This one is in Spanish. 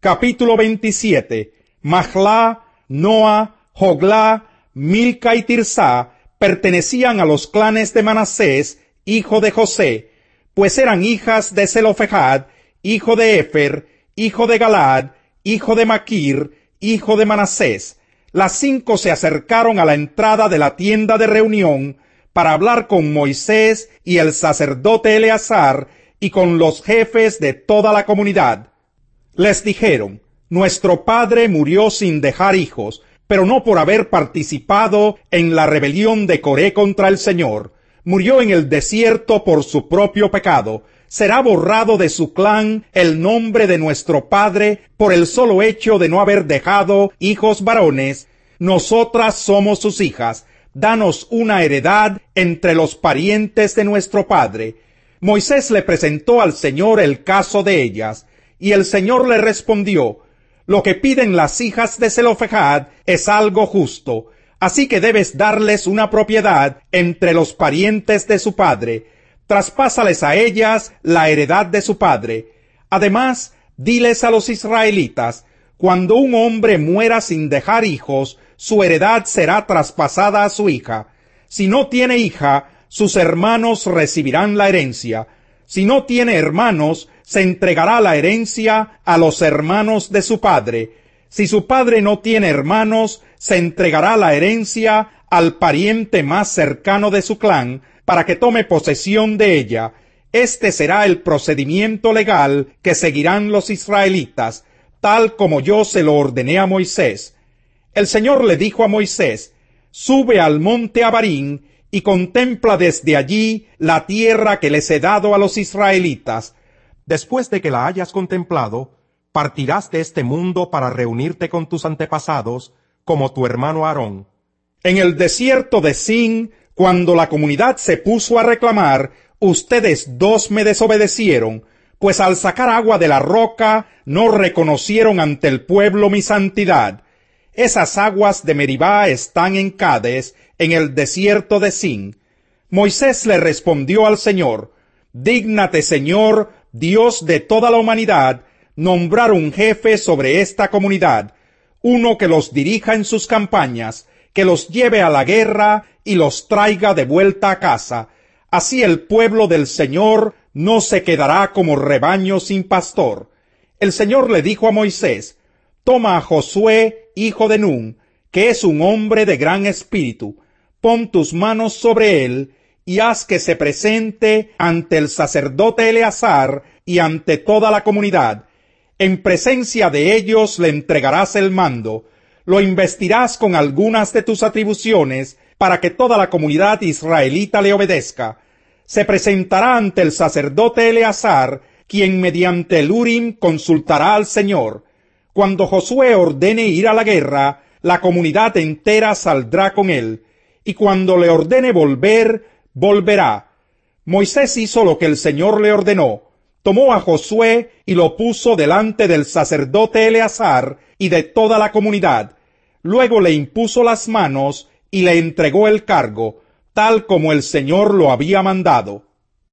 Capítulo 27. Mahlá, Noa, Joglá, Milca y Tirsá pertenecían a los clanes de Manasés, hijo de José, pues eran hijas de Zelofehad, hijo de Efer, hijo de Galaad, hijo de Maquir, hijo de Manasés. Las 5 se acercaron a la entrada de la tienda de reunión para hablar con Moisés y el sacerdote Eleazar y con los jefes de toda la comunidad. Les dijeron: nuestro padre murió sin dejar hijos, pero no por haber participado en la rebelión de Coré contra el Señor. Murió en el desierto por su propio pecado. Será borrado de su clan el nombre de nuestro padre por el solo hecho de no haber dejado hijos varones. Nosotras somos sus hijas. Danos una heredad entre los parientes de nuestro padre. Moisés le presentó al Señor el caso de ellas, y el Señor le respondió: lo que piden las hijas de Zelofehad es algo justo, así que debes darles una propiedad entre los parientes de su padre. Traspásales a ellas la heredad de su padre. Además, diles a los israelitas: cuando un hombre muera sin dejar hijos, su heredad será traspasada a su hija. Si no tiene hija, sus hermanos recibirán la herencia. Si no tiene hermanos, se entregará la herencia a los hermanos de su padre. Si su padre no tiene hermanos, se entregará la herencia al pariente más cercano de su clan, para que tome posesión de ella. Este será el procedimiento legal que seguirán los israelitas, tal como yo se lo ordené a Moisés. El Señor le dijo a Moisés: sube al monte Abarín y contempla desde allí la tierra que les he dado a los israelitas. Después de que la hayas contemplado, partirás de este mundo para reunirte con tus antepasados, como tu hermano Aarón. En el desierto de Sin, cuando la comunidad se puso a reclamar, ustedes 2 me desobedecieron, pues al sacar agua de la roca no reconocieron ante el pueblo mi santidad. Esas aguas de Meribá están en Cades, en el desierto de Sin. Moisés le respondió al Señor: dígnate, Señor, Dios de toda la humanidad, nombrar un jefe sobre esta comunidad, uno que los dirija en sus campañas, que los lleve a la guerra y los traiga de vuelta a casa. Así el pueblo del Señor no se quedará como rebaño sin pastor. El Señor le dijo a Moisés: toma a Josué, hijo de Nun, que es un hombre de gran espíritu, pon tus manos sobre él, y haz que se presente ante el sacerdote Eleazar y ante toda la comunidad. En presencia de ellos le entregarás el mando, lo investirás con algunas de tus atribuciones, para que toda la comunidad israelita le obedezca. Se presentará ante el sacerdote Eleazar, quien mediante el Urim consultará al Señor. Cuando Josué ordene ir a la guerra, la comunidad entera saldrá con él, y cuando le ordene volver, volverá. Moisés hizo lo que el Señor le ordenó. Tomó a Josué y lo puso delante del sacerdote Eleazar y de toda la comunidad. Luego le impuso las manos y le entregó el cargo, tal como el Señor lo había mandado.